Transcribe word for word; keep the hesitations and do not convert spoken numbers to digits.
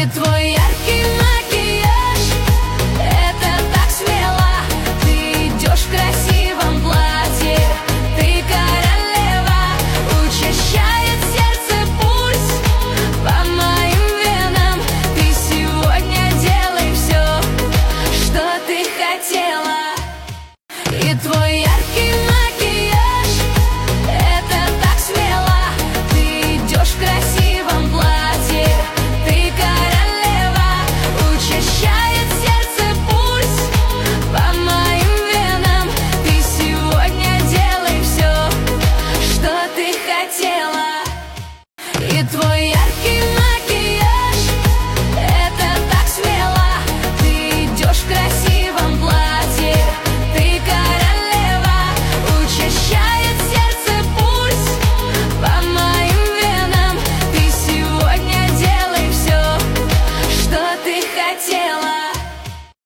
И твой яркий макияж — это так смело. Ты идешь в красивом платье, ты королева. Учащает сердце пульс по моим венам. Ты сегодня делай все, что ты хотела. И твой яркий макияж — это так смело. Ты идешь в красивом платье, ты королева. Учащает сердце пульс по моим венам. Ты сегодня делай все, что ты хотела. И твой яркий макияж — это так смело. Ты идешь в красивом платье, ты королева. Учащает сердце пульс по моим венам. Ты сегодня делай все, что ты хотела.